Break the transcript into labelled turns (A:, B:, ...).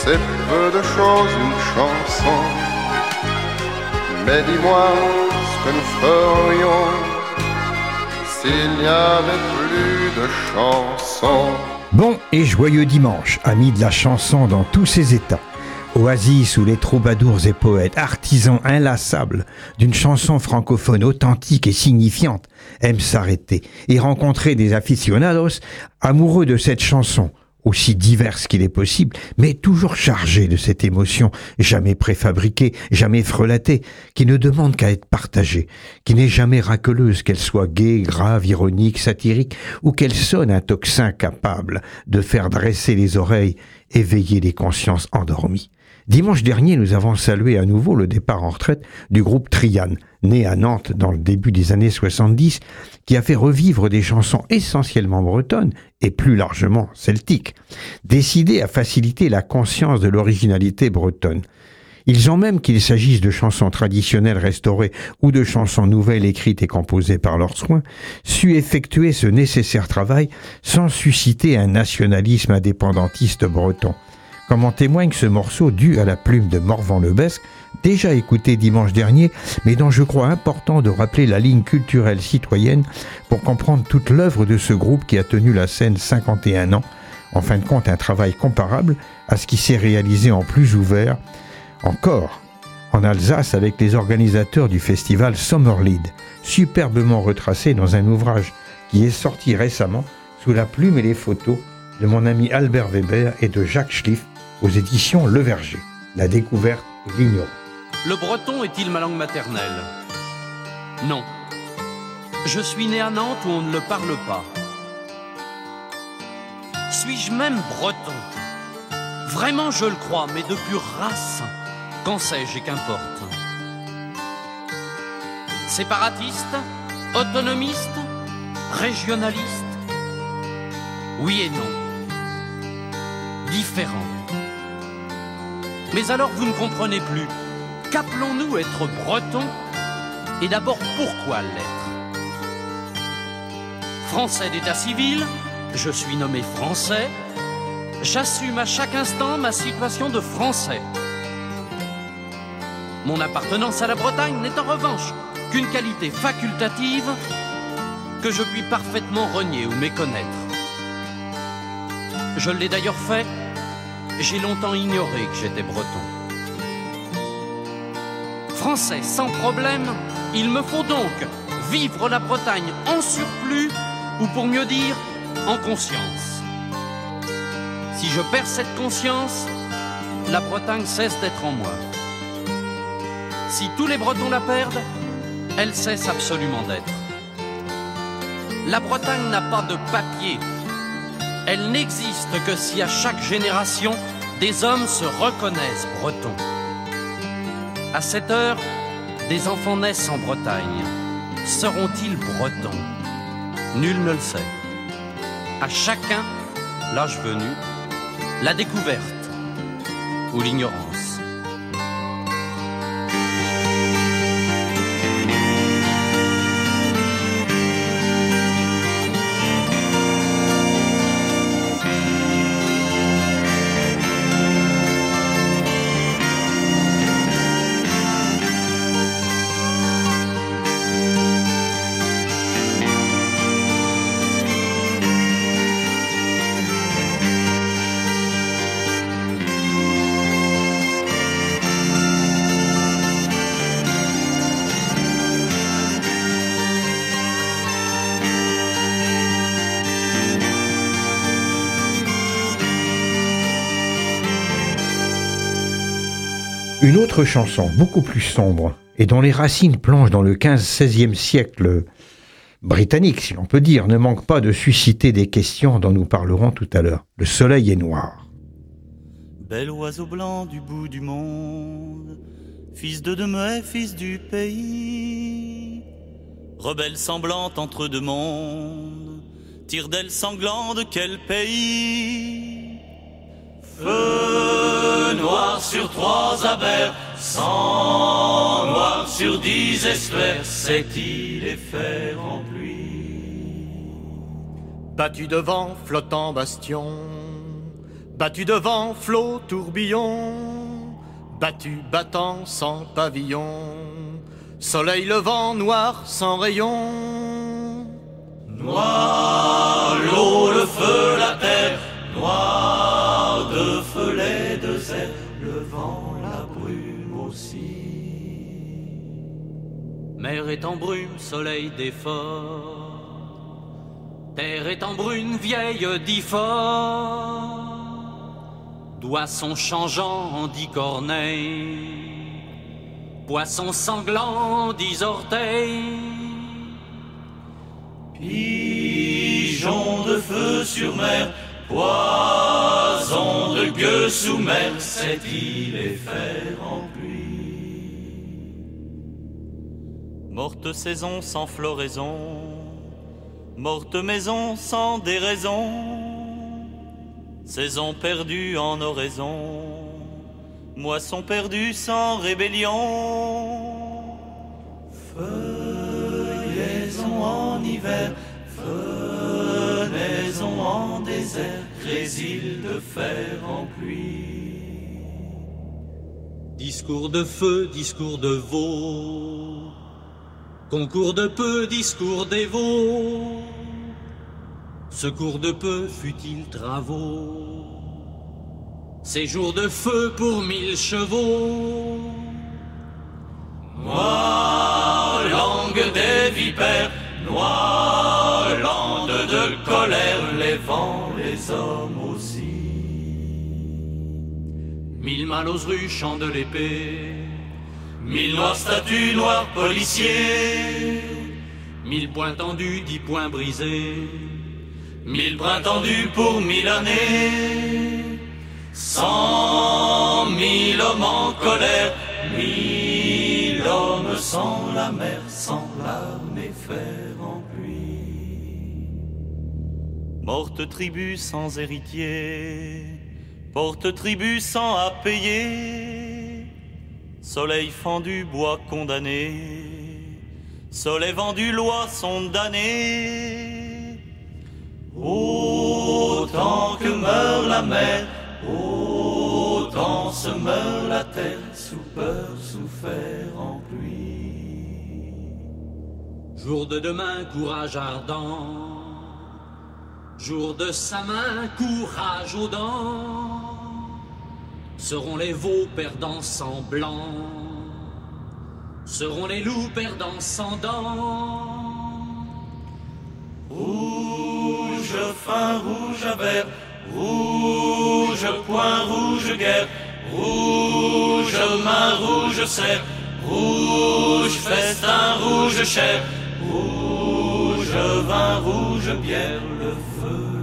A: c'est peu de choses une chanson. Mais dis-moi ce que nous ferions s'il n'y avait plus de chansons.
B: Bon et joyeux dimanche, amis de la chanson dans tous ses états. Oasis où les troubadours et poètes, artisans inlassables d'une chanson francophone authentique et signifiante, aiment s'arrêter et rencontrer des aficionados amoureux de cette chanson, aussi diverse qu'il est possible, mais toujours chargée de cette émotion, jamais préfabriquée, jamais frelatée, qui ne demande qu'à être partagée, qui n'est jamais racoleuse, qu'elle soit gaie, grave, ironique, satirique, ou qu'elle sonne un tocsin capable de faire dresser les oreilles, éveiller les consciences endormies. Dimanche dernier, nous avons salué à nouveau le départ en retraite du groupe Trian, né à Nantes dans le début des années 70, qui a fait revivre des chansons essentiellement bretonnes et plus largement celtiques, décidés à faciliter la conscience de l'originalité bretonne. Ils ont même, qu'il s'agisse de chansons traditionnelles restaurées ou de chansons nouvelles écrites et composées par leurs soins, su effectuer ce nécessaire travail sans susciter un nationalisme indépendantiste breton. Comme en témoigne ce morceau dû à la plume de Morvan Lebesque, déjà écouté dimanche dernier, mais dont je crois important de rappeler la ligne culturelle citoyenne pour comprendre toute l'œuvre de ce groupe qui a tenu la scène 51 ans, en fin de compte un travail comparable à ce qui s'est réalisé en plus ouvert, encore en Alsace avec les organisateurs du festival Sommerlied, superbement retracé dans un ouvrage qui est sorti récemment sous la plume et les photos de mon ami Albert Weber et de Jacques Schliff, aux éditions Le Verger. La découverte et l'ignorance.
C: Le breton est-il ma langue maternelle ? Non. Je suis né à Nantes où on ne le parle pas. Suis-je même breton ? Vraiment, je le crois, mais de pure race. Qu'en sais-je et qu'importe ? Séparatiste ? Autonomiste ? Régionaliste ? Oui et non. Différent. Mais alors vous ne comprenez plus. Qu'appelons-nous être breton ? Et d'abord, pourquoi l'être ? Français d'état civil, je suis nommé français. J'assume à chaque instant ma situation de français. Mon appartenance à la Bretagne n'est en revanche qu'une qualité facultative que je puis parfaitement renier ou méconnaître. Je l'ai d'ailleurs fait. J'ai longtemps ignoré que j'étais breton. Français sans problème, il me faut donc vivre la Bretagne en surplus, ou pour mieux dire, en conscience. Si je perds cette conscience, la Bretagne cesse d'être en moi. Si tous les Bretons la perdent, elle cesse absolument d'être. La Bretagne n'a pas de papier. Elle n'existe que si à chaque génération, des hommes se reconnaissent bretons. À cette heure, des enfants naissent en Bretagne. Seront-ils bretons ? Nul ne le sait. À chacun, l'âge venu, la découverte ou l'ignorance.
B: Une autre chanson, beaucoup plus sombre, et dont les racines plongent dans le 15-16e siècle britannique, si l'on peut dire, ne manque pas de susciter des questions dont nous parlerons tout à l'heure. Le soleil est noir.
D: Bel oiseau blanc du bout du monde, fils de Demuet, fils du pays, rebelle semblante entre deux mondes, tire-d'aile sanglant de quel pays? Feu noir sur 3 abers, sang noir sur 10 estuaires, cette île est fer en pluie.
E: Battu de vent, flottant bastion, Battu devant flot, tourbillon, battu, battant, sans pavillon, soleil levant, noir, sans rayon.
D: Noir l'eau, le feu, la terre, noir de feu les déserts, le vent, la brume aussi.
C: Mer est en brume, soleil d'effort, terre est en brune, vieille d'Ifor. Doigts sont changeants en 10 corneilles, poissons sanglants 10 orteils.
D: Pigeons de feu sur mer, poison de gueux sous mer, cette île est fer en pluie. Morte saison sans floraison, morte maison sans déraison, saison perdue en oraison, moisson perdue sans rébellion. Feuillaison en hiver, fenaison en désert, grésil de fer en pluie.
C: Discours de feu, discours de veau, concours de peu, discours des veaux. Secours de peu, fut-il travaux, séjour de feu pour 1000 chevaux.
D: Noire langue des vipères, noire lande de colère, les vents, les hommes aussi.
C: 1000 mâles aux rues, chants de l'épée,
D: 1000 noirs statues, noirs policiers,
C: 1000 poings tendus, 10 poings brisés,
D: 1000 bras tendus pour 1000 années, 100 000 hommes en colère, 1000 hommes sans la mer, sans larmes et fer en pluie. Morte tribu sans héritier, porte tribu sans à payer, soleil fendu, bois condamné, soleil vendu, loi sont damnés. Autant que meurt la mer, autant se meurt la terre, sous peur, sous fer en pluie.
C: Jour de demain, courage ardent, jour de sa main, courage aux dents. Seront les veaux perdants sans blanc, seront les loups perdants sans dents.
D: Rouge fin, rouge à vert, rouge point, rouge guerre, rouge main, rouge cerf, rouge festin, rouge chair, rouge vin, rouge bière, le feu.